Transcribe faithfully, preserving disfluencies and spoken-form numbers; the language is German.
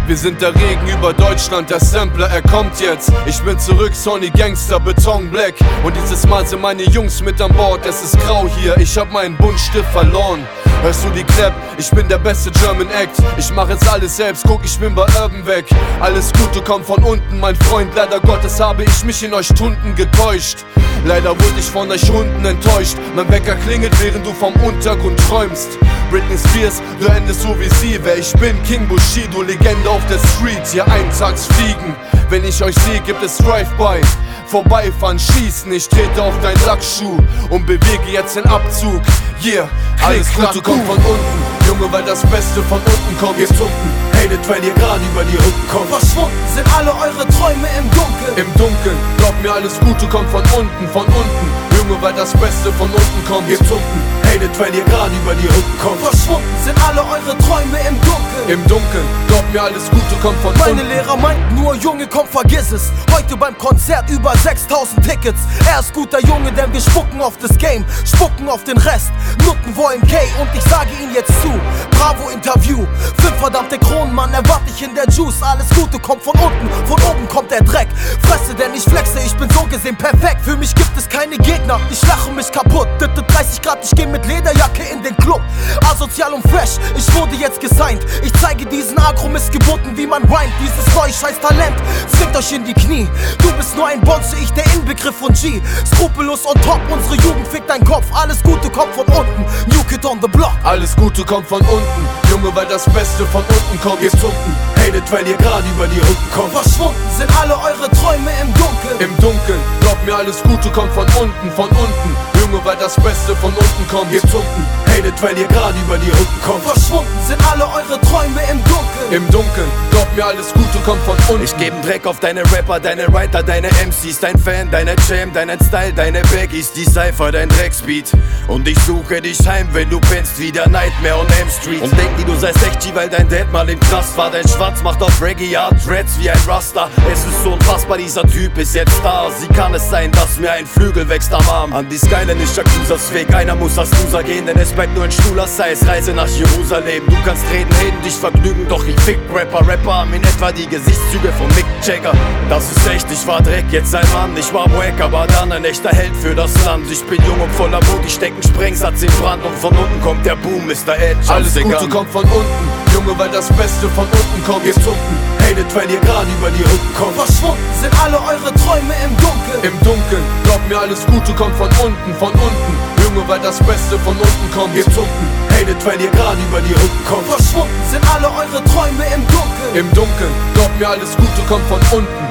Wir sind der Regen über Deutschland, der Sampler, er kommt jetzt. Ich bin zurück, Sonny Gangster, Beton Black. Und dieses Mal sind meine Jungs mit an Bord. Es ist grau hier, ich hab meinen Buntstift verloren. Hörst du die Clap? Ich bin der beste German Act. Ich mach jetzt alles selbst, guck, ich bin bei Urban weg. Alles Gute kommt von unten, mein Freund. Leider Gottes habe ich mich in euch Stunden getäuscht. Leider wurde ich von euch Hunden enttäuscht. Mein Wecker klingelt, während du vom Untergrund träumst. Britney Spears, du endest so wie sie. Wer ich bin, King Bushido, Legende auf der Street. Hier Eintagsfliegen. Wenn ich euch sehe, gibt es Drive-By. Vorbeifahren, schießen, ich trete auf deinen Lackschuh und bewege jetzt den Abzug. Yeah, alles Gute kommt von unten, Junge, weil das Beste von unten kommt. Ihr Zucken, hatet, weil ihr gerade über die Rücken kommt. Verschwunden sind alle eure Träume im Dunkeln. Im Dunkeln, glaubt mir, alles Gute kommt von unten, von unten. Junge, weil das Beste von unten kommt. Ihr Zucken, hatet, weil ihr gerade über die Rücken kommt. Verschwunden sind alle eure Träume im Dunkeln. Im Dunkeln, glaubt mir, alles Gute kommt von Meine unten. Meine Lehrer meinten nur, Junge, komm, vergiss es. Heute beim Konzert über sechstausend Tickets. Er ist guter Junge, denn wir spucken auf das Game, spucken auf den Rest. Nutten wollen K und ich sage ihn jetzt zu. Bravo Interview, fünf verdammte Kronen, Mann, erwarte ich in der Juice. Alles Gute kommt von unten, von oben kommt der Dreck. Fresse, denn ich flexe, ich bin so gesehen perfekt. Für mich gibt es keine Gegner, ich lache mich kaputt. dreißig Grad, ich geh mit Lederjacke in den Club. Asozial und fresh, ich wurde jetzt gesigned. Ich zeige diesen Agro-Missgeburten, wie man rhymt. Dieses neue scheiß Talent zwingt euch in die Knie. Du bist nur ein Bonze, ich der Inbegriff von G. Skrupellos on top, unsere Jugend fickt dein Kopf. Alles Gute kommt von unten, New Kid on the Block. Alles Gute kommt von unten, Junge, weil das Beste von unten kommt. Ihr Zucken, hatet, weil ihr gerade über die Rücken kommt. Verschwunden sind alle eure Träume im Dunkeln. Im Dunkeln, glaubt mir, alles Gute kommt von unten, von unten. Junge, weil das Beste von unten kommt. Ihr Zucken, hatet, weil ihr gerade über die Rücken kommt. Verschwunden sind alle eure Träume im Dunkeln. Im Dunkeln, glaubt mir, alles Gute kommt von unten. Ich geb 'n Dreck auf deine Rapper, deine Writer, deine M Cs, dein Fan, deine Jam, deinen Style, deine Baggies, die Cypher, dein Drecksbeat. Und ich suche dich heim, wenn du pennst wie der Nightmare on Elm Street. Und denk nie, du seist echt G, weil dein Dad mal im Knast war. Dein Schwarz macht auf Reggae Art Dreads wie ein Raster. Es ist so unfassbar, dieser Typ ist jetzt da. Sie kann es sein, dass mir ein Flügel wächst am Arm. An die Skyline ist Jacuzas Weg, einer muss als Loser gehen, denn es bleibt nur ein Stuhler Size. Reise nach Jerusalem, du kannst reden, reden, dich vergnügen, doch ich fick Rapper. Rapper haben in etwa die Gesichtszüge von Mick Jagger. Das ist echt, ich war Dreck, jetzt ein Mann. Ich war wack, aber dann ein echter Held für das Land. Ich bin jung und voller Mut, ich steck 'n Sprengsatz in Brand. Und von unten kommt der Boom, Mister Edge. Alles Gute kommt von unten, Junge, weil das Beste von unten kommt. Ihr Zucken, hatet, weil ihr gerade über die Rücken kommt. Verschwunden sind alle eure Träume im Dunkeln. Im Dunkeln, glaubt mir, alles Gute kommt von unten, von unten. Junge, weil das Beste von unten kommt. Ihr Zucken, hatet, weil ihr gerade über die Rücken kommt. Verschwunden sind alle eure Träume im Dunkeln. Im Dunkeln, glaubt mir, alles Gute kommt von unten.